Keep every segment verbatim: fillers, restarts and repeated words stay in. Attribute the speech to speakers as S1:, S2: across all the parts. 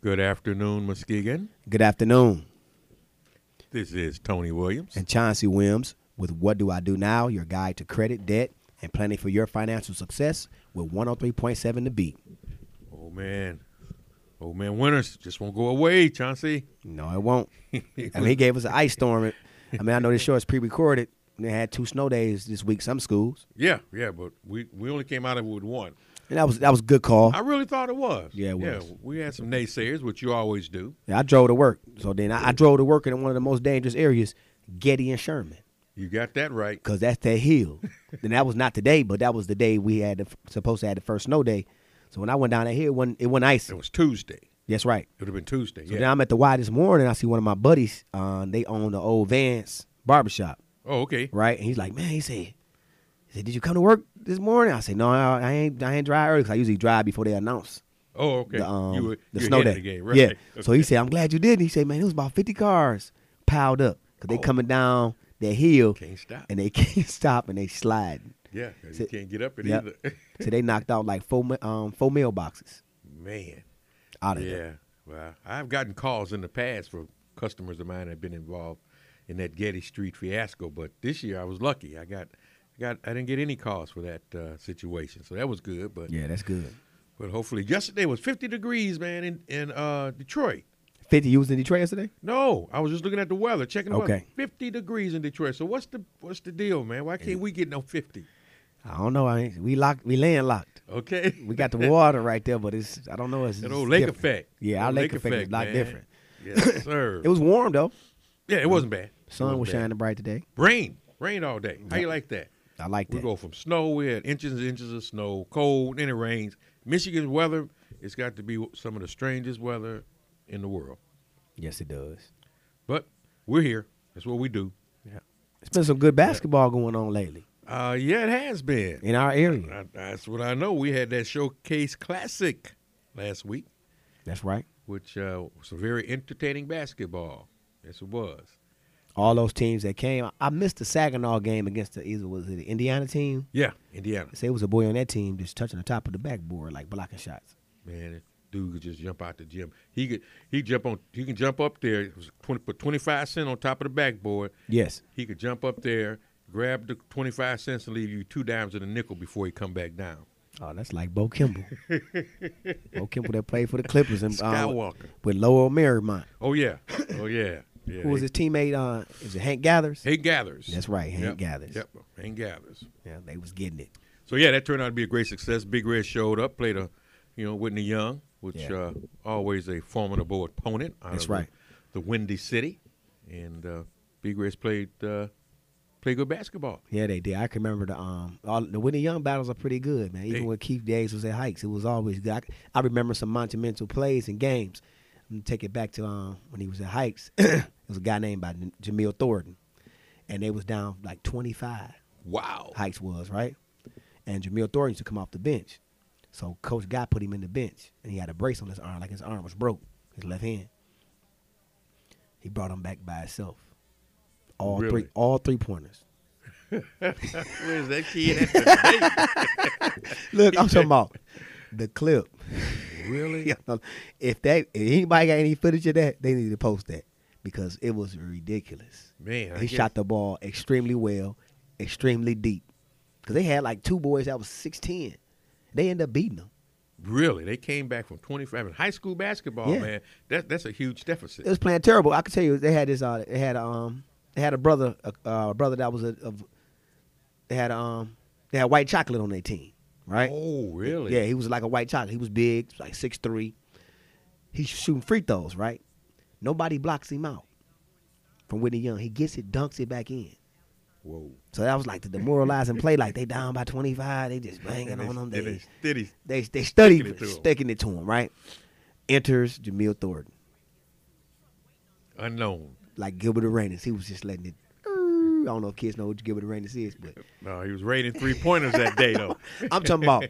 S1: Good afternoon, Muskegon.
S2: Good afternoon.
S1: This is Tony Williams.
S2: And Chauncey Williams with What Do I Do Now, your guide to credit, debt, and planning for your financial success with one oh three point seven The Beat.
S1: Oh, man. Oh, man, winters just won't go away, Chauncey.
S2: No, it won't. I mean, he gave us an ice storm. I mean, I know this show is pre-recorded. They had two snow days this week, some schools.
S1: Yeah, yeah, but we, we only came out of it with one.
S2: And that was that was a good call.
S1: I really thought it was.
S2: Yeah, it was.
S1: Yeah, we had some naysayers, which you always do.
S2: Yeah, I drove to work. So then I, I drove to work in one of the most dangerous areas, Getty and Sherman.
S1: You got that right.
S2: Because that's that hill. And that was not today, but that was the day we had the, supposed to have the first snow day. So when I went down that hill, it wasn't, it wasn't icy.
S1: It was Tuesday.
S2: That's right.
S1: It would have been Tuesday,
S2: So
S1: yeah.
S2: then I'm at the Y this morning. I see one of my buddies. Uh, they own the old Vance barbershop.
S1: Oh, okay.
S2: Right? And he's like, man, he said, he said, did you come to work this morning? I said, no, I, I ain't I ain't drive early because I usually drive before they announce.
S1: Oh, okay.
S2: The, um,
S1: you were,
S2: the
S1: you
S2: snow
S1: were
S2: day.
S1: The game, right?
S2: Yeah.
S1: Okay.
S2: So he said, I'm glad you did. And he said, man, it was about fifty cars piled up because they
S1: Oh.
S2: coming down that hill.
S1: Can't stop.
S2: And they can't stop and they sliding.
S1: Yeah, 'cause
S2: So-
S1: you can't get up it
S2: Yep.
S1: either.
S2: So they knocked out like four ma- um four mailboxes
S1: Man.
S2: out of
S1: Yeah.
S2: there.
S1: Well, I've gotten calls in the past for customers of mine that have been involved in that Getty Street fiasco, but this year I was lucky. I got, I got, I didn't get any calls for that uh, situation, so that was good. But
S2: Yeah, that's good.
S1: but hopefully, yesterday was fifty degrees, man, in in uh, Detroit.
S2: fifty, you was in Detroit yesterday?
S1: No, I was just looking at the weather, checking the weather.
S2: Okay.
S1: fifty degrees in Detroit. So what's the what's the deal, man? Why can't we get no fifty?
S2: I don't know. I ain't, we locked. We landlocked.
S1: Okay.
S2: We got the water right there, but it's I don't know. It's
S1: That
S2: it's
S1: old lake
S2: different.
S1: effect.
S2: Yeah,
S1: That
S2: our
S1: old
S2: lake, effect is a lot
S1: man.
S2: different.
S1: Yes, sir.
S2: It was warm though.
S1: Yeah, it wasn't bad.
S2: Sun
S1: It
S2: was
S1: wasn't bad.
S2: shining bright today.
S1: Rain, rain all day. How
S2: Yep.
S1: you like that?
S2: I like
S1: We
S2: that.
S1: go from snow, we had inches and inches of snow, cold, and it rains. Michigan's weather, it's got to be some of the strangest weather in the world.
S2: Yes, it does.
S1: But we're here. That's what we do.
S2: It's been some good basketball going on lately
S1: Uh, yeah, it has been.
S2: in our area.
S1: I, that's what I know. We had that Showcase Classic last week,
S2: That's right.
S1: which uh, was a very entertaining basketball. Yes, it was.
S2: All those teams that came. I missed the Saginaw game against the either was it the Indiana team.
S1: Yeah, Indiana.
S2: They say it was a boy on that team just touching the top of the backboard like blocking shots.
S1: Man, that dude could just jump out the gym. He could he jump on he can jump up there. It was twenty, put twenty-five cents on top of the backboard.
S2: Yes.
S1: He could jump up there, grab the twenty-five cents and leave you two dimes and a nickel before he come back down.
S2: Oh, that's like Bo Kimball. Bo Kimball that played for the Clippers and uh,
S1: Skywalker.
S2: with Lowell Marymount.
S1: Oh yeah. Oh yeah. Yeah.
S2: Who was his teammate? Uh, is it Hank Gathers?
S1: Hank Gathers.
S2: That's right, Hank
S1: Yep.
S2: Gathers.
S1: Yep. Hank Gathers.
S2: Yeah, they was getting it.
S1: So yeah, that turned out to be a great success. Big Red showed up, played a, you know, Whitney Young, which
S2: Yeah.
S1: uh, always a formidable opponent. Out
S2: That's
S1: of
S2: right.
S1: The, the Windy City, and uh, Big Red's played uh, played good basketball.
S2: Yeah, they did. I can remember the um all, the Whitney Young battles are pretty good, man. Even
S1: They-
S2: when Keith Days was at Hikes, it was always good. I, I remember some monumental plays and games. I'm gonna take it back to um when he was at Hikes. There was a guy named by Jamil Thornton, and they was down like twenty-five.
S1: Wow.
S2: Hikes was right, and Jamil Thornton used to come off the bench. So Coach Guy put him in the bench, and he had a brace on his arm, like his arm was broke, his left hand. He brought him back by himself. All
S1: Really?
S2: three, all three pointers.
S1: Where's that kid at today?
S2: Look, I'm talking about the clip.
S1: Really?
S2: Yeah, if that, if anybody got any footage of that, they need to post that because it was ridiculous.
S1: Man, I
S2: He
S1: guess-
S2: shot the ball extremely well, extremely deep. Because they had like two boys that was six ten. They ended up beating them.
S1: Really? They came back from twenty-five in high school basketball,
S2: Yeah.
S1: man. That, that's a huge deficit.
S2: It was playing terrible. I can tell you, they had this. Uh, they had um, they had a brother, a uh, brother that was a. Of, they had um, they had white chocolate on their team, right?
S1: Oh, really?
S2: Yeah, he was like a white chocolate. He was big, like six three. He's shooting free throws, right? Nobody blocks him out from Whitney Young. He gets it, dunks it back in.
S1: Whoa.
S2: So that was like the demoralizing play. Like they down by twenty-five, they just banging
S1: And they,
S2: on them.
S1: and
S2: They
S1: they steady.
S2: they they study
S1: sticking it to 'em.
S2: sticking it to him, right? Enters Jamil Thornton,
S1: Unknown.
S2: like Gilbert Arenas. He was just letting it. I don't know if kids know what Gilbert Arenas is, but
S1: No, he was raining three pointers that day, though.
S2: I'm talking about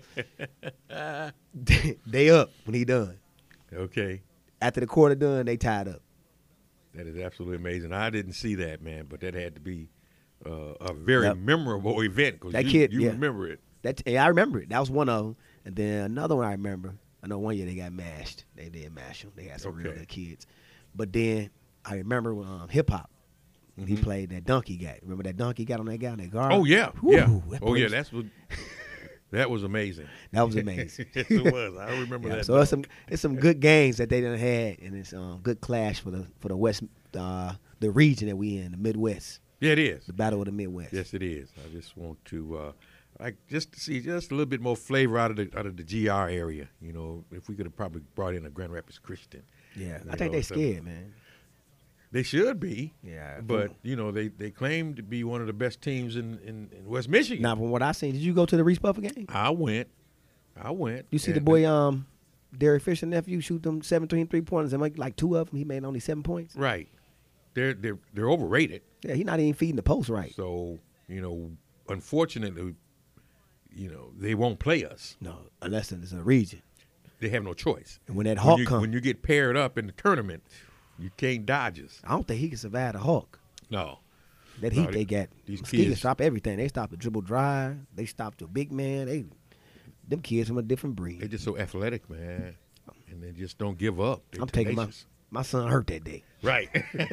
S2: they up when he done.
S1: Okay.
S2: After the quarter done, they tied up.
S1: That is absolutely amazing. I didn't see that, man, but that had to be uh, a very
S2: Yep.
S1: memorable event because
S2: That
S1: you,
S2: kid,
S1: you
S2: yeah.
S1: remember it.
S2: That yeah, I remember it. That was one of them. And then another one I remember. I know one year they got mashed. They did mash them. They had some real
S1: Okay.
S2: good kids. But then I remember when um, hip hop. He
S1: Mhm.
S2: played that donkey guy. Remember that donkey got on that guy on that guard?
S1: Oh yeah,
S2: Whew,
S1: yeah.
S2: that
S1: Oh yeah,
S2: was-
S1: that's what. That was amazing.
S2: That was amazing.
S1: Yes, it was. I remember
S2: Yeah,
S1: that.
S2: so it's some
S1: dog.
S2: it's some good games that they done had, and it's um good clash for the for the West uh the region that we in, the Midwest,
S1: Yeah, it is.
S2: the battle of the Midwest.
S1: Yes, it is. I just want to uh, like just to see just a little bit more flavor out of the out of the G R area. You know, if we could have probably brought in a Grand Rapids Christian.
S2: Yeah,
S1: You
S2: I think
S1: know,
S2: they
S1: so-
S2: scared, man.
S1: They should be.
S2: Yeah,
S1: But you know, they, they claim to be one of the best teams in, in, in West Michigan.
S2: now from what I seen, did you go to the Reese Buffer game?
S1: I went. I went.
S2: You see the
S1: and-
S2: boy um Derek Fisher nephew shoot them seven three three pointers and make like two of them. He made only seven points.
S1: Right. They're they're they're overrated.
S2: Yeah, he not even feeding the post right.
S1: So you know, unfortunately, you know they won't play us.
S2: No, unless it's a region.
S1: They have no choice.
S2: And when that
S1: When
S2: Hawk
S1: you,
S2: come,
S1: when you get paired up in the tournament, you can't dodge us.
S2: I don't think he can survive the Hawk.
S1: No.
S2: That
S1: No,
S2: heat
S1: they-
S2: they got.
S1: these
S2: Muskegon
S1: kids-
S2: stop everything. They stop the dribble drive. They stop the big man. They them kids from a different
S1: They're
S2: breed.
S1: just so athletic, man, and they just don't give up. They're
S2: I'm taking my
S1: tenacious.
S2: my son hurt that day.
S1: Right.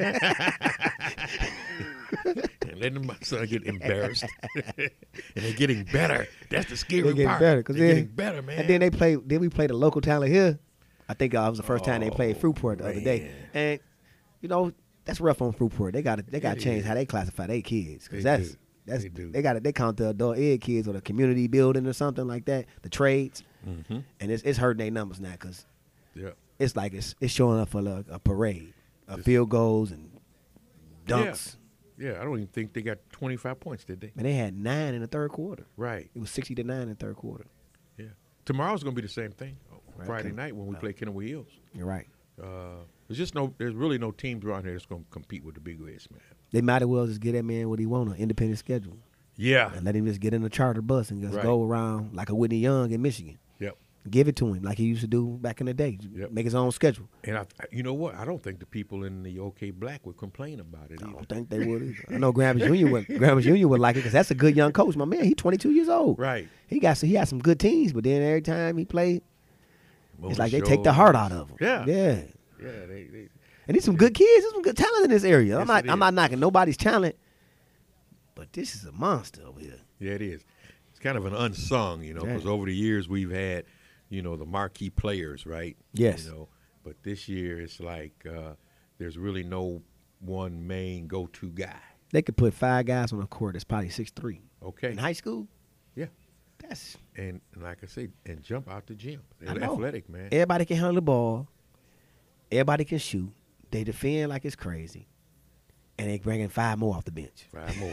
S1: And letting my son get embarrassed. And they're getting better. That's the scary
S2: They getting
S1: part.
S2: better because
S1: they're
S2: then
S1: getting better, man.
S2: And then they play. Then we played a local talent here. I think uh, it was the first time they played
S1: Oh,
S2: Fruitport the other day,
S1: man.
S2: and you know that's rough on Fruitport. They got to they got to
S1: It
S2: change
S1: is.
S2: how they classify their kids
S1: They
S2: because that's
S1: do.
S2: that's
S1: They do.
S2: they got to they count the adult ed kids or the community building or something like that, the trades,
S1: Mm-hmm.
S2: and it's it's hurting their numbers now because
S1: Yeah.
S2: it's like it's it's showing up for like a parade of
S1: Just-
S2: field goals and dunks.
S1: Yeah, I don't even think they got twenty-five points, did they?
S2: And they had nine in the third quarter.
S1: Right.
S2: It was sixty to nine in the third quarter.
S1: Yeah. Tomorrow's going to be the same thing.
S2: Right,
S1: Friday
S2: okay.
S1: night when we
S2: Oh.
S1: play Kennewood Hills.
S2: You're right.
S1: Uh, there's just no, there's really no teams around here that's going to compete with the Big West, man.
S2: They might as well just get that man what he want, an independent schedule.
S1: Yeah.
S2: And let him just get in a charter bus and just
S1: Right.
S2: go around like a Whitney Young in Michigan.
S1: Yep.
S2: Give it to him like he used to do back in the day.
S1: Yep.
S2: Make his own schedule.
S1: And I, you know what? I don't think the people in the OK Black would complain about it
S2: I
S1: either.
S2: don't think they would either. I know Grammars Junior would. Grammars Junior would like it because that's a good young coach. My man, he twenty-two years old.
S1: Right.
S2: He got he had some good teams, but then every time he played,
S1: Mona
S2: it's like they
S1: Shaw.
S2: take the heart out of him.
S1: Yeah.
S2: Yeah.
S1: Yeah. They, they,
S2: And these some good kids. There's some good talent in this area. I'm
S1: Yes,
S2: not
S1: it
S2: I'm
S1: is.
S2: not knocking nobody's talent, but this is a monster over here.
S1: yeah, it is. It's kind of an unsung, you know,
S2: Yeah.
S1: because over the years we've had, you know, the marquee players, right?
S2: Yes.
S1: You know, but this year it's like uh, there's really no one main go-to guy.
S2: They could put five guys on the court that's probably six three.
S1: Okay.
S2: In high school,
S1: Yeah.
S2: that's
S1: And, and like I say, and jump out the gym.
S2: I
S1: They're
S2: know.
S1: athletic, man.
S2: everybody can handle the ball. Everybody can shoot. They defend like it's crazy, and they bringing five more off the bench.
S1: Five more.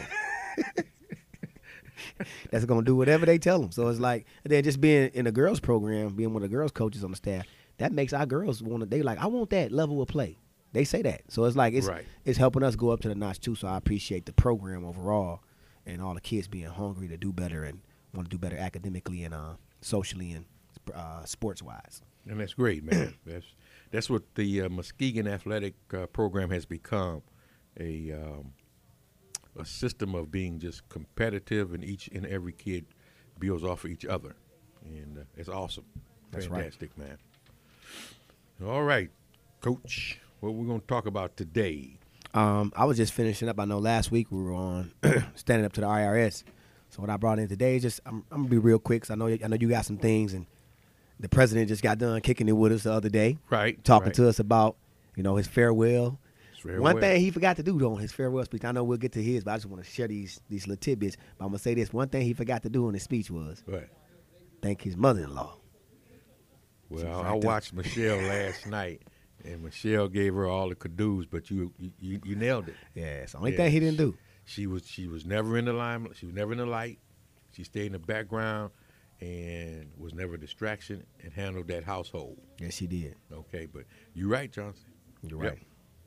S2: That's gonna do whatever they tell them. So it's like they're just being in the girls program, being one of the girls coaches on the staff. That makes our girls want to. They like, I want that level of play. They say that. So it's like it's
S1: Right.
S2: it's helping us go up to the notch too. So I appreciate the program overall, and all the kids being hungry to do better and want to do better academically and uh, socially and uh, sports wise.
S1: And that's great, man. that's that's what the uh, Muskegon athletic uh, program has become, a um, a system of being just competitive, and each and every kid builds off of each other, and uh, it's awesome.
S2: That's right.
S1: Fantastic, man. All right, Coach, what we're going to talk about today?
S2: Um, I was just finishing up. I know last week we were on standing up to the I R S. So what I brought in today is just I'm, I'm gonna be real quick. 'Cause I know I know you got some things, and the president just got done kicking it with us the other day,
S1: Right,
S2: talking
S1: right.
S2: to us about you know his farewell.
S1: It's very
S2: One
S1: well.
S2: thing he forgot to do though on his farewell speech. I know we'll get to his, but I just want to share these these little tidbits. But I'm gonna say this: one thing he forgot to do in his speech was
S1: Right.
S2: thank his mother-in-law.
S1: Well,
S2: She's
S1: I
S2: right there.
S1: watched Michelle last night, and Michelle gave her all the kudos, but you you, you, you nailed it.
S2: Yeah, it's the only
S1: Yeah,
S2: thing he didn't do.
S1: She was she was never in the limelight. She was never in the light. She stayed in the background and was never a distraction and handled that household.
S2: Yes, she did.
S1: Okay, but you're right, Johnson.
S2: You're
S1: Yep.
S2: right.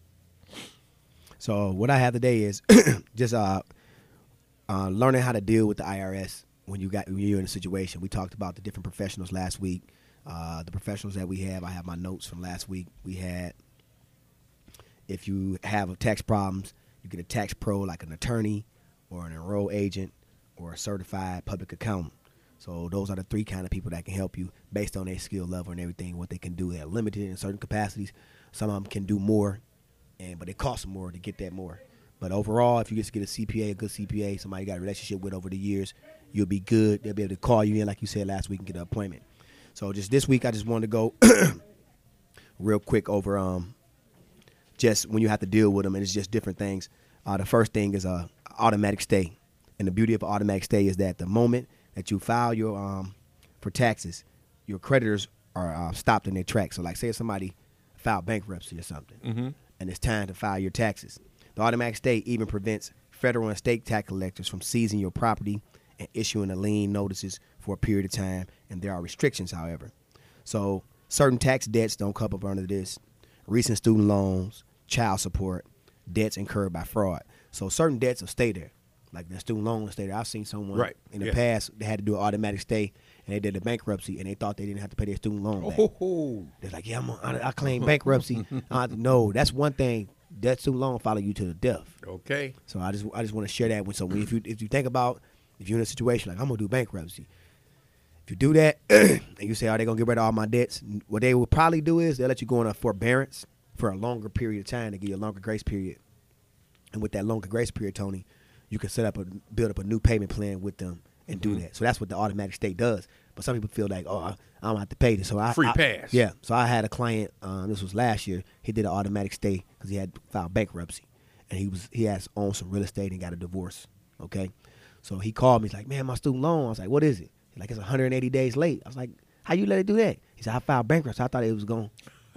S2: So what I have today is just uh, uh, learning how to deal with the I R S when you got when you're in a situation. We talked about the different professionals last week. Uh, the professionals that we have, I have my notes from last week. We had if you have tax problems, you get a tax pro like an attorney or an enrolled agent or a certified public accountant. So those are the three kind of people that can help you based on their skill level and everything, what they can do. They're limited in certain capacities. Some of them can do more, and but it costs more to get that more. But overall, if you just get a C P A, a good C P A, somebody you got a relationship with over the years, you'll be good. They'll be able to call you in, like you said last week, and get an appointment. So just this week, I just wanted to go real quick over um, just when you have to deal with them, and it's just different things. Uh, the first thing is uh, automatic stay. And the beauty of automatic stay is that the moment that you file your um, for taxes, your creditors are uh, stopped in their tracks. So like say if somebody filed bankruptcy or something,
S1: Mm-hmm.
S2: and it's time to file your taxes. The automatic stay even prevents federal and state tax collectors from seizing your property and issuing a lien notices for a period of time, and there are restrictions, however. So certain tax debts don't come up under this. Recent student loans, child support, debts incurred by fraud. So certain debts will stay there. Like the student loan will stay there. I've seen someone
S1: Right.
S2: in the
S1: Yeah.
S2: past, they had to do an automatic stay, and they did a bankruptcy, and they thought they didn't have to pay their student loan back.
S1: Oh,
S2: They're like, yeah, I'm a, I, I claim bankruptcy. uh, no, that's one thing. That student loan follow you to the death.
S1: okay.
S2: So I just I just want to share that with someone. If you if you think about if you're in a situation like I'm gonna do bankruptcy, if you do that and you say, are they gonna get rid of all my debts? What they will probably do is they'll let you go on a forbearance for a longer period of time to give you a longer grace period. And with that longer grace period, Tony, you can set up a build up a new payment plan with them and do
S1: Mhm.
S2: that. So that's what the automatic stay does. But some people feel like, oh, I, I don't have to pay this. So I
S1: Free
S2: I-
S1: pass.
S2: Yeah. So I had a client. Um, this was last year. He did an automatic stay because he had filed bankruptcy, and he was he has owned some real estate and got a divorce. Okay. So he called me. He's like, man, my student loan. I was like, what is it? He's like, it's one hundred eighty days late. I was like, how you let it do that? He said, I filed bankruptcy. I thought it was going.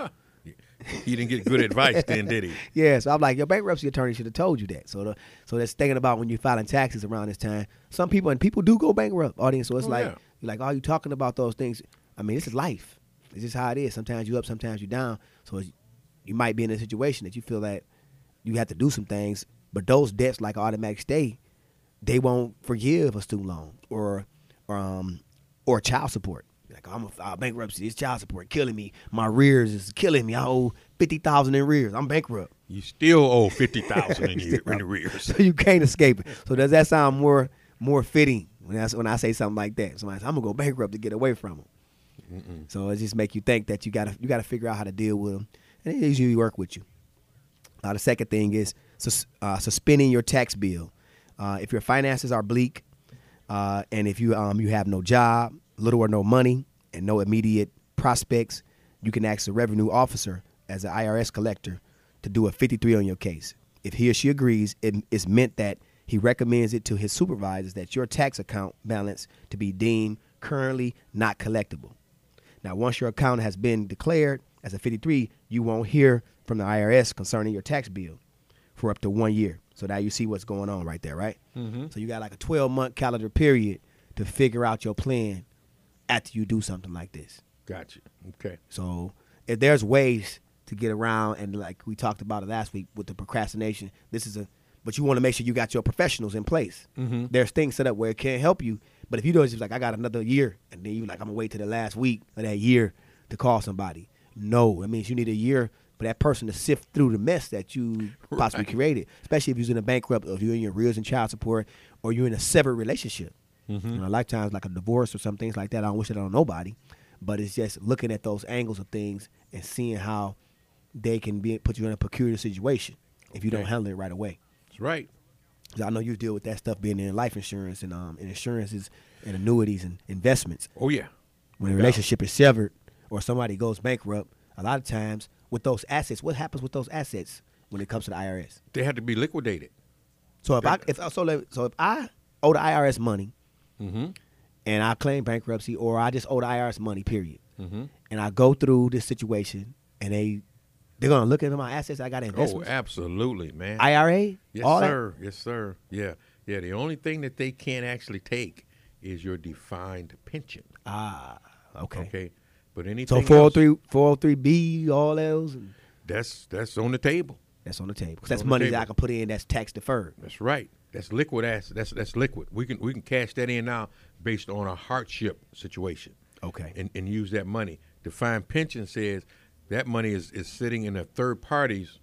S1: He didn't get good advice then, did he?
S2: Yeah, so I'm like, your bankruptcy attorney should have told you that. So the, so that's thinking about when you're filing taxes around this time. Some people, and people do go bankrupt, audience. So it's
S1: Oh,
S2: like,
S1: yeah.
S2: you're like, oh, you talking about those things. I mean, this is life. It's just how it is. Sometimes you up, sometimes you down. So it's, you might be in a situation that you feel that you have to do some things, but those debts like automatic stay, they won't forgive a student loan or or um or child support. Like, I'm a file bankruptcy. It's child support killing me. My arrears is killing me. I owe fifty thousand in arrears. I'm bankrupt.
S1: You still owe fifty thousand in your in arrears.
S2: So you can't escape it. So does that sound more more fitting when I, when I say something like that? Somebody says, I'm gonna go bankrupt to get away from them.
S1: Mm-mm.
S2: So it just make you think that you gotta you gotta figure out how to deal with them, and they usually work with you. Uh, the second thing is sus- uh, suspending your tax bill. Uh, if your finances are bleak, uh, and if you um you have no job, little or no money, and no immediate prospects, you can ask the revenue officer as an I R S collector to do a fifty-three on your case. If he or she agrees, it is meant that he recommends it to his supervisors that your tax account balance to be deemed currently not collectible. Now, once your account has been declared as a fifty-three, you won't hear from the I R S concerning your tax bill for up to one year. So now you see what's going on right there, right?
S1: Mm-hmm.
S2: So you got like a twelve-month calendar period to figure out your plan after you do something like this.
S1: Gotcha. Okay.
S2: So if there's ways to get around, and like we talked about it last week with the procrastination, this is a, but you want to make sure you got your professionals in place.
S1: Mm-hmm.
S2: There's things set up where it can help you, but if you do it, it's just like, I got another year, and then you like, I'm gonna wait till the last week of that year to call somebody. No, that means you need a year for that person to sift through the mess that you possibly
S1: Right.
S2: created, especially if you're in a bankrupt, or if you're in your arrears and child support, or you're in a severed relationship.
S1: Mm-hmm.
S2: You know, lifetimes like a divorce or some things like that. I don't wish it on nobody, but it's just looking at those angles of things and seeing how they can be put you in a peculiar situation if you don't
S1: Okay.
S2: handle it right away.
S1: That's right.
S2: 'Cause I know you deal with that stuff being in life insurance and um and insurances and annuities and investments.
S1: Oh yeah.
S2: When a
S1: No doubt.
S2: relationship is severed or somebody goes bankrupt, a lot of times with those assets, what happens with those assets when it comes to the I R S?
S1: They had to be liquidated.
S2: So if I if so let- so if I owe the I R S money
S1: Mm-hmm.
S2: and I claim bankruptcy, or I just owe the I R S money, period,
S1: Mm-hmm.
S2: and I go through this situation and they they're gonna look at my assets, I got
S1: Oh,
S2: investments,
S1: absolutely, man.
S2: I R A,
S1: yes,
S2: all
S1: sir. Yes, sir. Yeah. Yeah. The only thing that they can't actually take is your defined pension.
S2: that. Ah, okay.
S1: Okay. But anything
S2: So
S1: else,
S2: four oh three, four oh three B, all those, and
S1: that's that's on the table.
S2: that's on the table. 'Cause
S1: It's
S2: that's
S1: on the
S2: money that
S1: table.
S2: I can put in that's tax deferred.
S1: That's right. That's liquid asset. That's that's liquid. We can we can cash that in now based on a hardship situation
S2: Okay.
S1: and, and use that money. Defined pension says that money is, is sitting in a third party's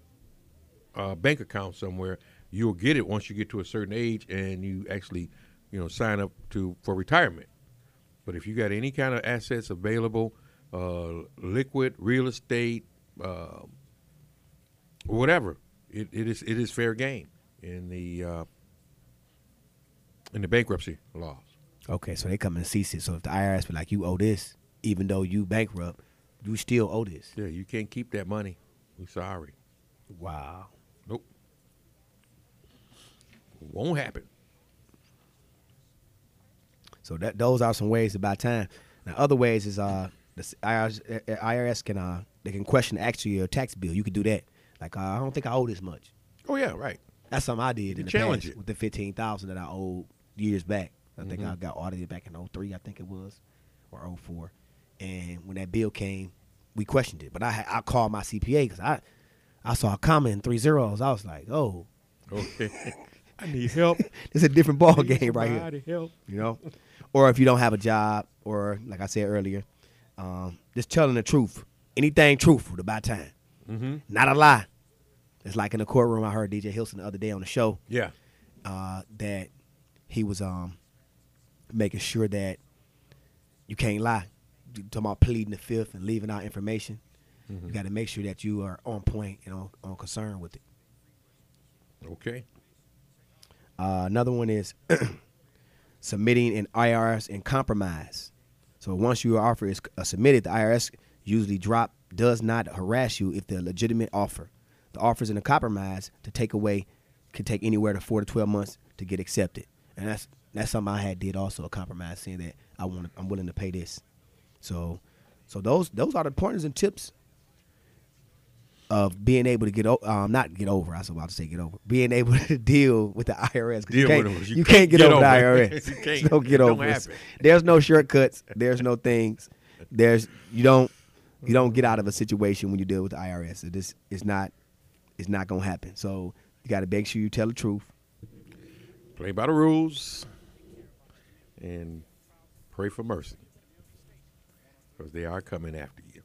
S1: uh, bank account somewhere. You'll get it once you get to a certain age and you actually, you know, sign up to for retirement. But if you got any kind of assets available, uh, liquid, real estate, uh, whatever, it, it is it is fair game in the uh, in the bankruptcy laws.
S2: Okay, so they come and cease it. So if the I R S be like, you owe this, even though you bankrupt, you still owe this.
S1: Yeah, you can't keep that money. We're sorry.
S2: Wow.
S1: Nope. Won't happen.
S2: So that those are some ways to buy time. Now, other ways is uh the I R S, I R S can uh they can question actually your tax bill. You could do that. Like uh, I don't think I owe this much.
S1: Oh yeah, right.
S2: That's something I did in the
S1: Challenge
S2: past
S1: it.
S2: with the fifteen thousand that I owed years back. I think
S1: Mhm.
S2: I got audited back in oh three, I think it was, or oh four. And when that bill came, we questioned it. But I I called my C P A because I I saw a comma in three zeros. I was like, oh,
S1: Okay. I need help.
S2: it's a different ball
S1: Need
S2: game right here.
S1: somebody help.
S2: You know, or if you don't have a job, or like I said earlier, um, just telling the truth. Anything truthful to buy time,
S1: Mm-hmm.
S2: not a lie. It's like in the courtroom. I heard D J Hilson the other day on the show
S1: Yeah.
S2: uh, that he was um, making sure that you can't lie. You talking about pleading the fifth and leaving out information.
S1: Mhm.
S2: You got to make sure that you are on point and on, on concern with it.
S1: Okay.
S2: Uh, another one is submitting an I R S in compromise. So once your offer is uh, submitted, the I R S usually drop does not harass you if the legitimate offer. The offers in a compromise to take away can take anywhere to four to twelve months to get accepted, and that's that's something I had did also, a compromise saying that I want I'm willing to pay this. So, so those those are the pointers and tips of being able to get o- um not get over. I was about to say get over. Being able to deal with the I R S. 'Cause you
S1: Deal
S2: can't,
S1: with them 'cause you
S2: you
S1: can't
S2: can't get,
S1: get
S2: over the
S1: over
S2: I R
S1: it.
S2: S.
S1: You can't.
S2: Don't get
S1: It don't
S2: over it.
S1: happen.
S2: There's no shortcuts. There's no things. There's you don't you don't get out of a situation when you deal with the I R S. It just it's not it's not gonna happen. So you got to make sure you tell the truth.
S1: Play by the rules and pray for mercy because they are coming after you.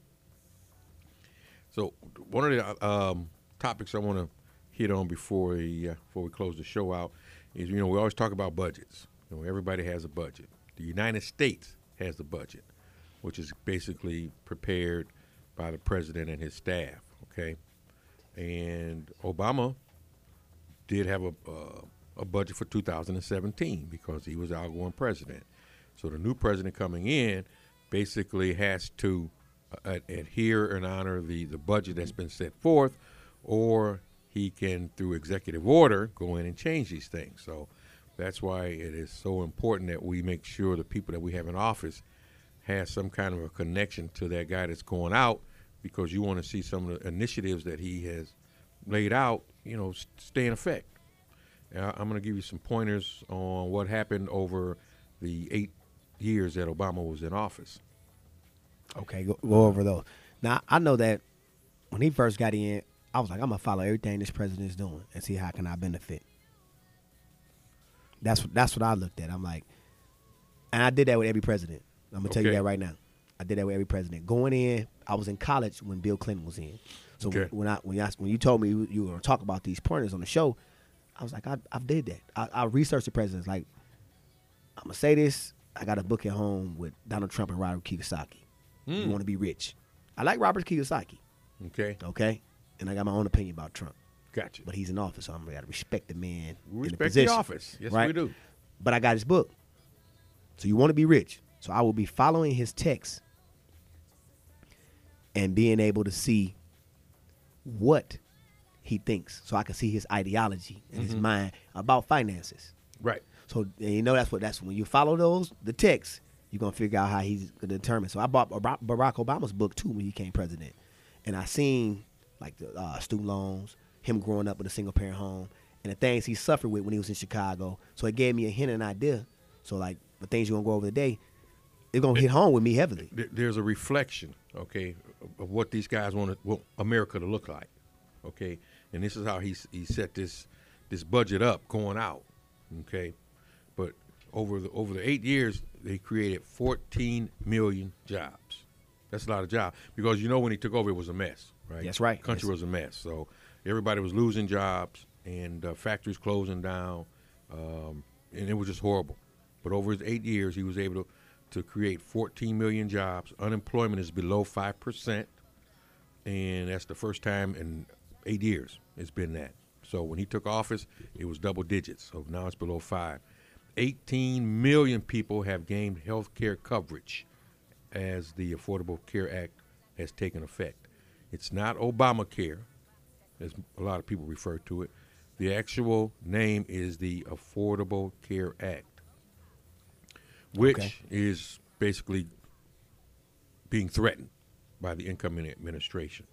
S1: So one of the um, topics I want to hit on before we, uh, before we close the show out is, you know, we always talk about budgets. You know, everybody has a budget. The United States has a budget, which is basically prepared by the president and his staff, okay? And Obama did have a, uh, a budget for two thousand seventeen because he was outgoing president. So the new president coming in basically has to uh, adhere and honor the, the budget that's been set forth, or he can, through executive order, go in and change these things. So that's why it is so important that we make sure the people that we have in office has some kind of a connection to that guy that's going out, because you want to see some of the initiatives that he has laid out, you know, stay in effect. Uh, I'm going to give you some pointers on what happened over the eight years that Obama was in office.
S2: Okay, go, go over those. Now I know that when he first got in, I was like, I'm gonna follow everything this president is doing and see how can I benefit. That's what that's what I looked at. I'm like, and I did that with every president. I'm gonna tell you
S1: Okay.
S2: that right now. I did that with every president. Going in, I was in college when Bill Clinton was in. So
S1: Okay.
S2: when I when I, when you told me you, you were gonna talk about these pointers on the show, I was like, I I did that. I, I researched the presidents. Like, I'm gonna say this. I got a book at home with Donald Trump and Robert Kiyosaki. You
S1: Mm.
S2: want to be rich. I like Robert Kiyosaki.
S1: Okay,
S2: Okay, and I got my own opinion about Trump,
S1: gotcha.
S2: but he's in office, so I'm got to respect the man.
S1: We
S2: in
S1: respect
S2: the,
S1: the
S2: position,
S1: office. Yes,
S2: right?
S1: we do.
S2: But I got his book. So you want to be rich. So I will be following his text and being able to see what he thinks, so I can see his ideology and his
S1: Mhm.
S2: mind about finances.
S1: Right.
S2: So and you know that's what that's when you follow those the text, you're gonna figure out how he's gonna determine. So I bought Barack Barack Obama's book too when he became president, and I seen like the uh, student loans, him growing up in a single parent home, and the things he suffered with when he was in Chicago. So it gave me a hint and idea. So like the things you're gonna go over today, it's gonna hit home with me heavily.
S1: There- There's a reflection, okay, of- of what these guys want, to, want America to look like, okay, and this is how he s- he set this this budget up going out, okay, but over the over the eight years they created fourteen million jobs. That's a lot of jobs, because you know when he took over it was a mess, right?
S2: That's right.
S1: Country
S2: Yes.
S1: was a mess, so everybody was losing jobs and uh, factories closing down, um, and it was just horrible. But over his eight years, he was able to to create fourteen million jobs. Unemployment is below five percent, and that's the first time in eight years it's been that. So when he took office, it was double digits. So now it's below five. eighteen million people have gained health care coverage as the Affordable Care Act has taken effect. It's not Obamacare, as a lot of people refer to it. The actual name is the Affordable Care Act, which
S2: Okay.
S1: is basically being threatened by the incoming administration.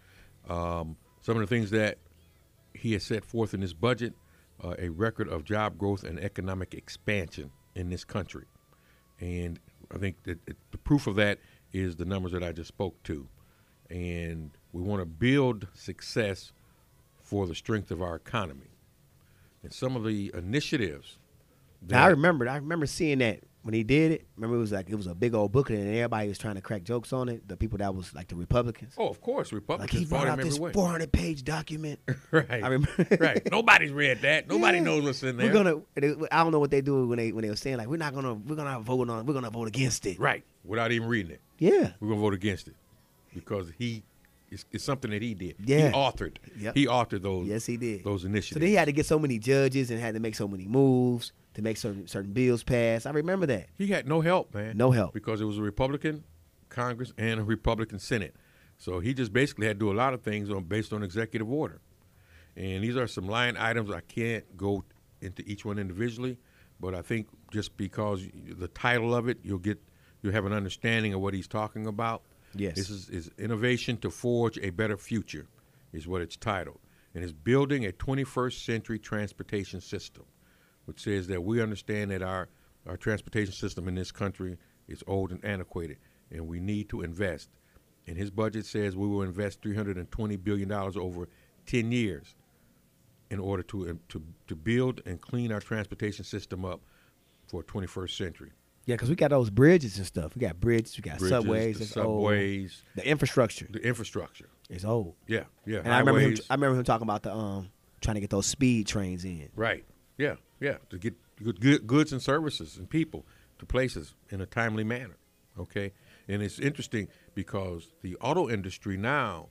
S1: Um, some of the things that he has set forth in his budget, uh, a record of job growth and economic expansion in this country. And I think that it, the proof of that is the numbers that I just spoke to. And we want to build success for the strength of our economy. And some of the initiatives that
S2: Now, I remember, I remember seeing that when he did it. Remember, it was like it was a big old booklet, and everybody was trying to crack jokes on it. The people that was like the Republicans.
S1: Oh, of course,
S2: Like
S1: Republicans
S2: he brought
S1: fought
S2: out
S1: him
S2: this
S1: every way.
S2: four hundred page document.
S1: Right.
S2: I remember.
S1: Right. Nobody's read that. Nobody
S2: Yeah.
S1: knows what's in there.
S2: We're gonna. I don't know what they do when they when they were saying like we're not gonna we're gonna vote on we're gonna vote against it.
S1: Right. Without even reading it.
S2: Yeah.
S1: We're going to vote against it because he it's, it's something that he did.
S2: Yeah.
S1: He authored.
S2: Yep.
S1: He authored those
S2: Yes, he did.
S1: those
S2: So
S1: initiatives.
S2: then he had to get so many judges and had to make so many moves to make certain certain bills pass. I remember that.
S1: He had no help, man.
S2: No help.
S1: Because it was a Republican Congress and a Republican Senate. So he just basically had to do a lot of things on based on executive order. And these are some line items. I can't go into each one individually, but I think just because the title of it, you'll get you'll have an understanding of what he's talking about.
S2: Yes.
S1: This is, is Innovation to Forge a Better Future is what it's titled. And it's building a twenty-first century transportation system, which says that we understand that our, our transportation system in this country is old and antiquated, and we need to invest. And his budget says we will invest three hundred twenty billion dollars over ten years in order to, to, to build and clean our transportation system up for twenty-first century.
S2: Yeah, because we got those bridges and stuff. We got bridges. We got
S1: Bridges,
S2: subways.
S1: the
S2: It's old.
S1: subways,
S2: The infrastructure
S1: the infrastructure.
S2: is old.
S1: Yeah, yeah.
S2: And I remember him.
S1: highways.
S2: I remember him talking about the um trying to get those speed trains in.
S1: Right. Yeah. Yeah. To get good, good goods and services and people to places in a timely manner. Okay. And it's interesting because the auto industry now,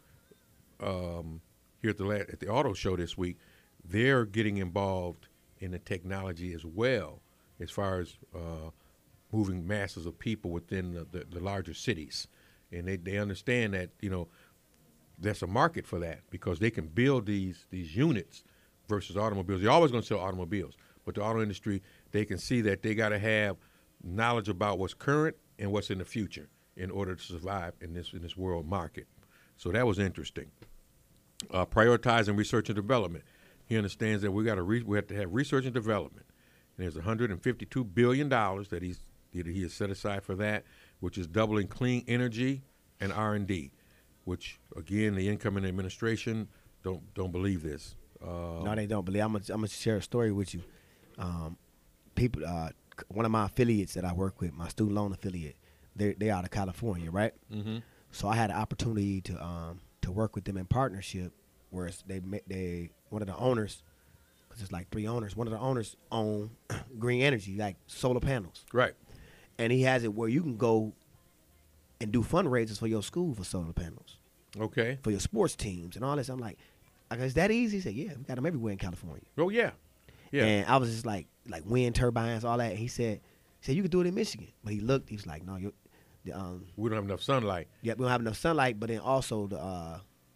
S1: um, here at the la- at the auto show this week, they're getting involved in the technology as well, as far as uh, moving masses of people within the, the, the larger cities, and they they understand that you know. There's a market for that because they can build these these units versus automobiles. They're always going to sell automobiles, but the auto industry, they can see that they got to have knowledge about what's current and what's in the future in order to survive in this in this world market. So that was interesting. Uh, prioritizing research and development. He understands that we got to re- we have to have research and development, and there's one hundred fifty-two billion dollars that he's that he has set aside for that, which is doubling clean energy and R and D. Which again, the incoming administration don't don't believe this. Uh,
S2: No, they don't believe. I'm gonna I'm gonna share a story with you. Um, people, uh, one of my affiliates that I work with, my student loan affiliate, they they out of California, right?
S1: mm-hmm.
S2: So I had an opportunity to um to work with them in partnership, where it's- they ma- they one of the owners, because it's like three owners. One of the owners own green energy, like solar panels,
S1: Right.
S2: and he has it where you can go and do fundraisers for your school for solar panels,
S1: Okay.
S2: for your sports teams and all this. I'm like, I go, is that easy? He said, yeah, we got them everywhere in California.
S1: Oh yeah. Yeah.
S2: And I was just like, like wind turbines, all that. And he said, he said you could do it in Michigan, but he looked. He was like, no, you, the, um,
S1: we don't have enough sunlight.
S2: yeah, we don't have enough sunlight. But then also the uh,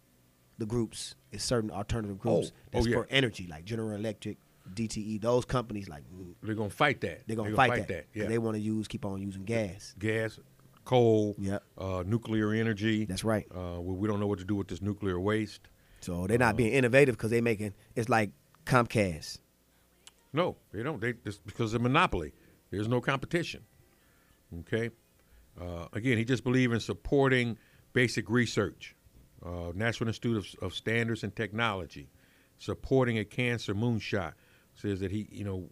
S2: the groups is certain alternative groups
S1: Oh,
S2: that's
S1: oh, yeah.
S2: for energy, like General Electric, D T E. Those companies, like mm,
S1: They're gonna fight that.
S2: they're gonna
S1: They're
S2: fight, that. 'cause
S1: Yeah.
S2: They want to use, keep on using gas.
S1: Gas, coal,
S2: Yep.
S1: uh, nuclear energy.
S2: That's right.
S1: Uh, we, we don't know what to do with this nuclear waste.
S2: So they're not
S1: Uh,
S2: being innovative because they making it's like Comcast.
S1: No, they don't. They it's because of monopoly. There's no competition. Okay. Uh, again, he just believes in supporting basic research. Uh, National Institute of, of Standards and Technology, supporting a cancer moonshot, says that he, you know,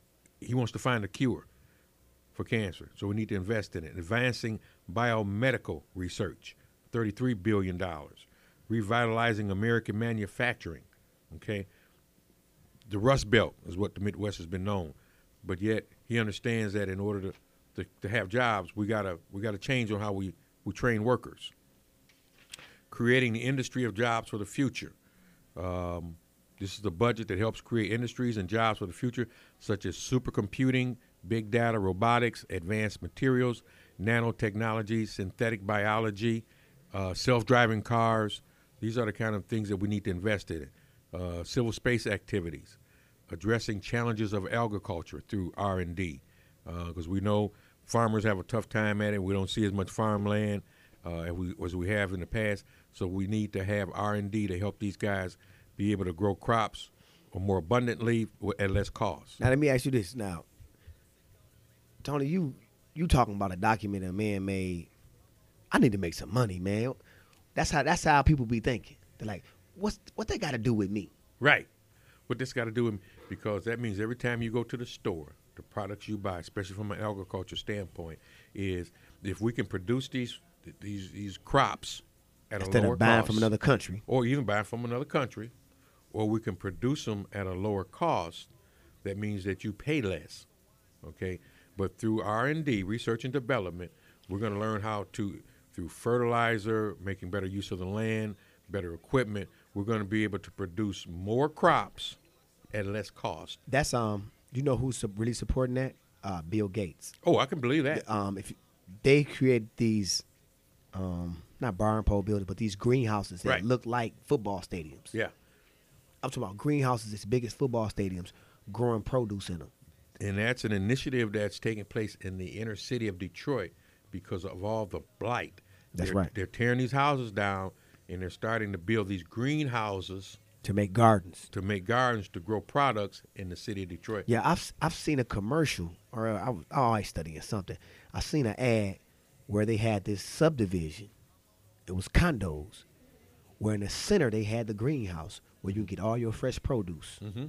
S1: he wants to find a cure for cancer. So we need to invest in it. Advancing biomedical research, thirty-three billion dollars. Revitalizing American manufacturing. Okay. The Rust Belt is what the Midwest has been known. But yet he understands that in order to to, to have jobs, we gotta we gotta change on how we, we train workers. Creating the industry of jobs for the future. Um, this is the budget that helps create industries and jobs for the future, such as supercomputing, big data, robotics, advanced materials, nanotechnology, synthetic biology, uh, self-driving cars. These are the kind of things that we need to invest in. Uh, civil space activities, addressing challenges of agriculture through R and D, because uh, we know farmers have a tough time at it. We don't see as much farmland uh, as, we, as we have in the past, so we need to have R and D to help these guys be able to grow crops more abundantly at less cost.
S2: Now let me ask you this. Now, Tony, you you talking about a document a man made? I need to make some money, man. That's how that's how people be thinking. They're like, what's what they got to do with me?
S1: Right. What this got to do with me? Because that means every time you go to the store, the products you buy, especially from an agriculture standpoint, is if we can produce these these these crops at
S2: Instead
S1: a lower
S2: of buying
S1: cost,
S2: from another country,
S1: or even buying from another country, or we can produce them at a lower cost, that means that you pay less. Okay. But through R and D, research and development, we're going to learn how to, through fertilizer, making better use of the land, better equipment, we're going to be able to produce more crops at less cost.
S2: that's um, you know who's su- really supporting that? Uh, Bill Gates.
S1: Oh, I can believe that.
S2: Um, if you, they create these, um, not barn pole buildings, but these greenhouses that
S1: Right.
S2: look like football stadiums.
S1: Yeah.
S2: I'm talking about greenhouses as big as football stadiums, growing produce in them.
S1: And that's an initiative that's taking place in the inner city of Detroit because of all the blight.
S2: That's
S1: they're,
S2: right.
S1: They're tearing these houses down, and they're starting to build these greenhouses
S2: To make gardens.
S1: to make gardens to grow products in the city of Detroit.
S2: Yeah, I've I've seen a commercial, or I was I always studying something. I seen an ad where they had this subdivision. It was condos, where in the center they had the greenhouse where you get all your fresh produce.
S1: Mm-hmm.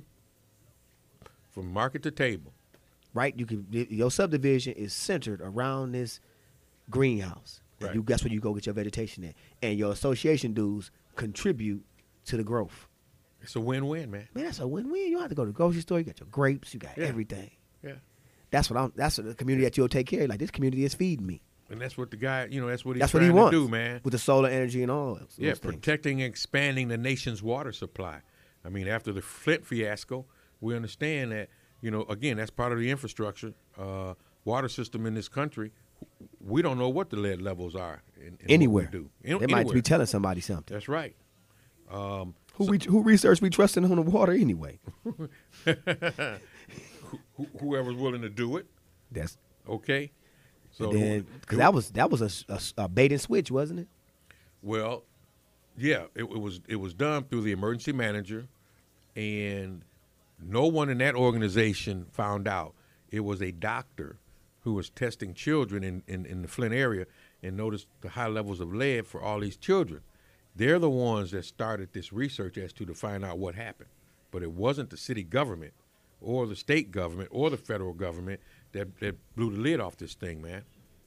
S1: From market to table.
S2: Right? You can your subdivision is centered around this greenhouse. And
S1: Right.
S2: you guess where you go get your vegetation at, and your association dues contribute to the growth.
S1: It's a win-win, man.
S2: Man, that's a win-win. You don't have to go to the grocery store. You got your grapes. You got
S1: Yeah.
S2: everything.
S1: Yeah.
S2: That's what I'm. That's the community that you'll take care of. Like, this community is feeding me.
S1: And that's what the guy, you know, that's what he's
S2: That's what
S1: trying
S2: he wants
S1: to do, man.
S2: with the solar energy and all. Those
S1: Yeah,
S2: things.
S1: protecting and expanding the nation's water supply. I mean, after the Flint fiasco, we understand that, you know, again, that's part of the infrastructure, uh, water system in this country. We don't know what the lead levels are in, in
S2: Anywhere.
S1: What we do. In,
S2: They might
S1: anywhere.
S2: be telling somebody something.
S1: That's right. Um,
S2: Who we, who research we trusting on the water anyway?
S1: who, whoever's willing to do it,
S2: That's
S1: okay. So
S2: and then because that was that was a, a, a bait and switch, wasn't it?
S1: Well, yeah, it, it was it was done through the emergency manager, and no one in that organization found out. It was a doctor who was testing children in, in, in the Flint area and noticed the high levels of lead for all these children. They're the ones that started this research as to to find out what happened. But it wasn't the city government or the state government or the federal government that, that blew the lid off this thing, man.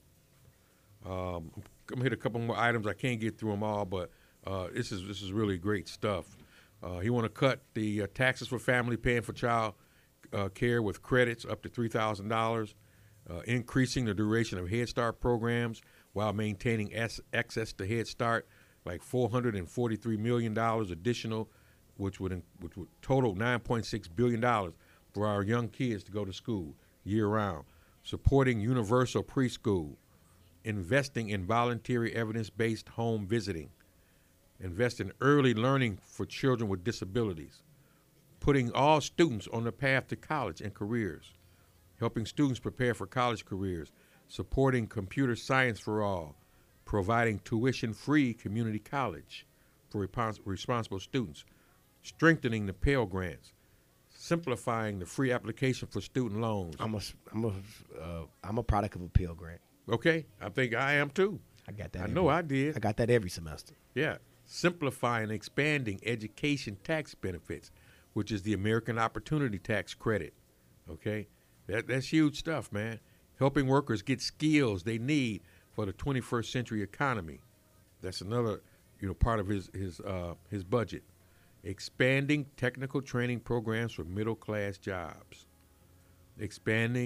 S1: Um, I'm gonna hit a couple more items. I can't get through them all, but uh, this is this is really great stuff. Uh, he want to cut the uh, taxes for family paying for child uh, care with credits up to three thousand dollars, uh, increasing the duration of Head Start programs while maintaining s- access to Head Start, like four hundred forty-three million dollars additional, which would in, which would total nine point six billion dollars for our young kids to go to school year round. Supporting universal preschool. Investing in voluntary evidence-based home visiting, invest in early learning for children with disabilities, putting all students on the path to college and careers, helping students prepare for college careers, supporting computer science for all, providing tuition-free community college for repons- responsible students, strengthening the Pell Grants, simplifying the free application for student loans.
S2: I'm a I'm a uh, I'm a product of a Pell Grant.
S1: Okay, I think I am too.
S2: I got that.
S1: I
S2: every-
S1: know I did.
S2: I got that every semester.
S1: Yeah. Simplifying and expanding education tax benefits, which is the American Opportunity Tax Credit. Okay? That, that's huge stuff, man. Helping workers get skills they need for the twenty-first century economy. That's another, you know, part of his his uh, his budget. Expanding technical training programs for middle class jobs. Expanding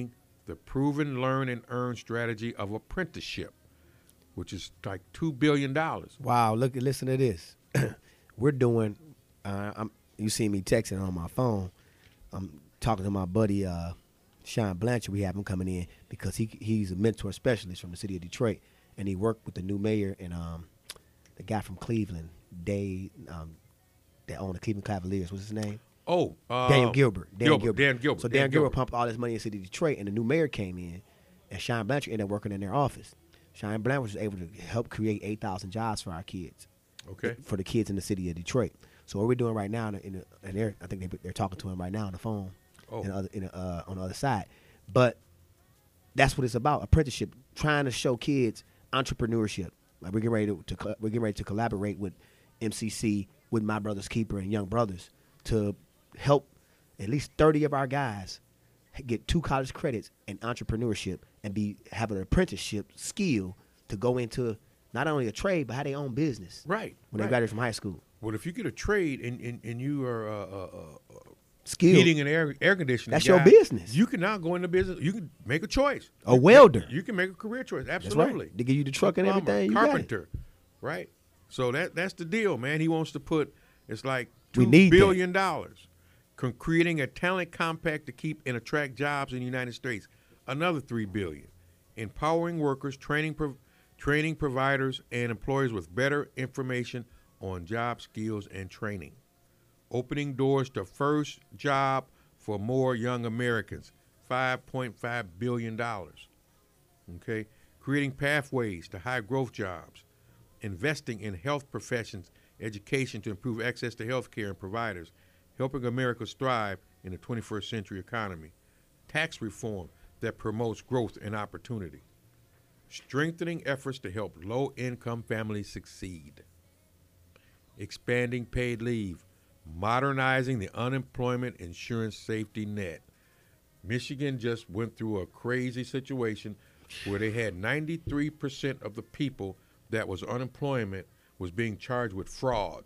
S1: the proven learn and earn strategy of apprenticeship, which is like two billion dollars.
S2: Wow, look, listen to this. We're doing, uh, I'm, you see me texting on my phone. I'm talking to my buddy, uh, Sean Blanchard. We have him coming in because he he's a mentor specialist from the city of Detroit, and he worked with the new mayor and um, the guy from Cleveland, Dave, um, that owned the Cleveland Cavaliers. What's his name?
S1: Oh, uh,
S2: Daniel Gilbert. Dan
S1: Gilbert,
S2: Gilbert.
S1: Dan Gilbert.
S2: So Dan,
S1: Dan
S2: Gilbert,
S1: Gilbert
S2: pumped all this money in the city of Detroit, and the new mayor came in, and Sean Blanchard ended up working in their office. Sean Blanchard was able to help create eight thousand jobs for our kids.
S1: Okay.
S2: For the kids in the city of Detroit. So what we're doing right now, in the, and they're, I think they, they're talking to him right now on the phone,
S1: Oh.
S2: in the other, in the, uh, on the other side. But that's what it's about: apprenticeship, trying to show kids entrepreneurship. Like we're getting ready to, to we're getting ready to collaborate with M C C, with My Brother's Keeper and Young Brothers to help at least thirty of our guys get two college credits in entrepreneurship and be have an apprenticeship skill to go into not only a trade but how they own business.
S1: Right.
S2: When they
S1: right.
S2: graduate from high school.
S1: Well, if you get a trade and, and, and you are uh, uh, uh,
S2: Skill.
S1: heating and air, air conditioning
S2: That's
S1: guy,
S2: your business.
S1: you can now go into business. You can make a choice.
S2: A welder.
S1: You can make a career choice.
S2: That's
S1: Absolutely.
S2: right. They give you the truck and
S1: Plumber,
S2: everything. You got it.
S1: carpenter, right? So that that's the deal, man. He wants to put it's like
S2: We
S1: two
S2: need
S1: billion dollars, con- creating a talent compact to keep and attract jobs in the United States. Another three billion, empowering workers, training, prov- training providers and employers with better information on job skills and training, opening doors to first job for more young Americans. five point five billion dollars. Okay, creating pathways to high growth jobs, investing in health professions, education to improve access to health care and providers, helping America thrive in the twenty-first century economy, tax reform that promotes growth and opportunity, strengthening efforts to help low-income families succeed, expanding paid leave, modernizing the unemployment insurance safety net. Michigan just went through a crazy situation where they had ninety-three percent of the people that was unemployment was being charged with fraud.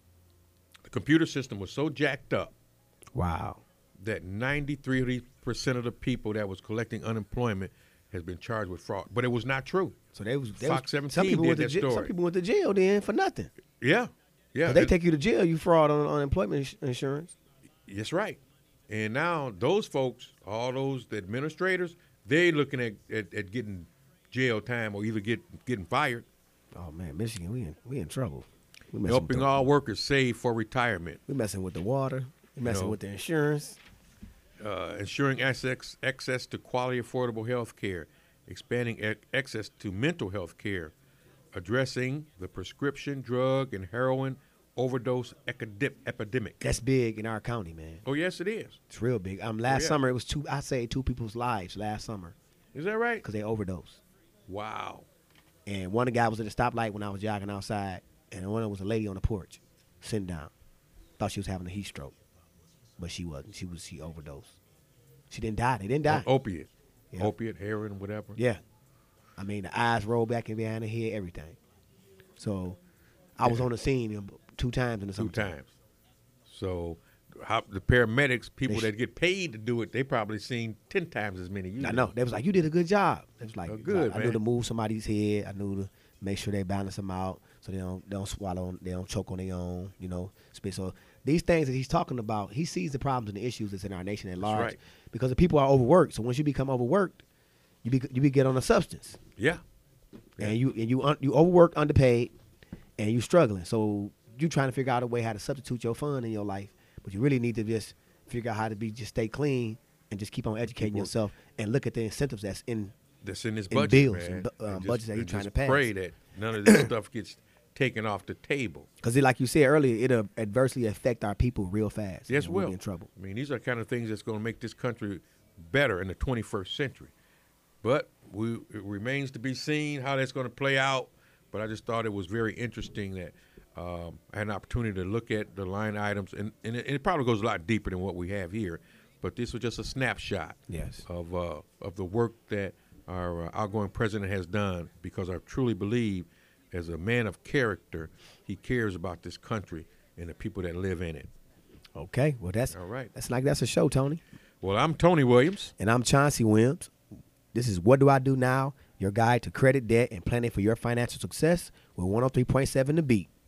S1: The computer system was so jacked up
S2: Wow.
S1: that ninety-three percent of the people that was collecting unemployment has been charged with fraud. But it was not true.
S2: So they was they
S1: Fox
S2: was,
S1: seventeen
S2: some people
S1: did
S2: went to
S1: that
S2: jail,
S1: story.
S2: Some people went to jail then for nothing.
S1: Yeah. Yeah.
S2: 'Cause they
S1: and-
S2: take you to jail, you fraud on unemployment ins- insurance.
S1: That's right. And now those folks, all those administrators, they looking at, at, at getting jail time or either get getting fired.
S2: Oh man, Michigan, we in we in trouble. We messing with
S1: Helping
S2: the,
S1: all workers save for retirement.
S2: we messing with the water. We messing
S1: know.
S2: with the insurance.
S1: Uh, ensuring access, access to quality, affordable health care. Expanding ac- access to mental health care. Addressing the prescription drug and heroin overdose epidemic. epidemic.
S2: That's big in our county, man.
S1: Oh, yes, it is.
S2: It's real big. Um, last
S1: yeah.
S2: summer it was two. I say two people's lives last summer
S1: Is that right?
S2: because they overdosed.
S1: Wow.
S2: And one of the guys was at the stoplight when I was jogging outside, and one was a lady on the porch, sitting down. Thought she was having a heat stroke, but she wasn't. She was she overdosed. She didn't die. They didn't die.
S1: Opiate.
S2: Yeah.
S1: Opiate, heroin, whatever.
S2: Yeah, I mean the eyes rolled back and behind the head, everything. So, I was on the scene two times in the
S1: Two
S2: summertime.
S1: times. So how, the paramedics, people
S2: They sh-
S1: that get paid to do it, they probably seen ten times as many. You
S2: I
S1: did.
S2: know. They was like, you did a good job. They was like,
S1: Oh, good,
S2: I, I knew
S1: man.
S2: to move somebody's head. I knew to make sure they balance them out so they don't they don't swallow, they don't choke on their own, you know. Spit. So these things that he's talking about, he sees the problems and the issues that's in our nation at large.
S1: right.
S2: Because the people are overworked. So once you become overworked, you be you be get on a substance.
S1: Yeah. Yeah.
S2: And you and you un, you overworked, underpaid, and you struggling. So you trying to figure out a way how to substitute your fun in your life, but you really need to just figure out how to be just stay clean and just keep on educating
S1: Keep on-
S2: yourself and look at the incentives that's in.
S1: That's in this
S2: in
S1: budget,
S2: bills
S1: man.
S2: and bu- uh,
S1: just-
S2: budgets that he
S1: and
S2: trying
S1: just
S2: to pass.
S1: Pray that none of this stuff gets taken off the table.
S2: Because like you said earlier, it'll adversely affect our people real fast.
S1: Yes,
S2: and
S1: will.
S2: we'll be in trouble.
S1: I mean, these are kind of things that's going to make this country better in the twenty-first century. But we, it remains to be seen how that's going to play out. But I just thought it was very interesting that um, I had an opportunity to look at the line items, and, and, it, and it probably goes a lot deeper than what we have here. But this was just a snapshot
S2: Yes.
S1: of uh, of the work that our uh, outgoing president has done, because I truly believe, as a man of character, he cares about this country and the people that live in it.
S2: Okay. Well, that's
S1: All right.
S2: That's like that's a show, Tony.
S1: Well, I'm Tony Williams.
S2: And I'm Chauncey Williams. This is What Do I Do Now? Your guide to credit, debt, and planning for your financial success with one oh three point seven The Beat.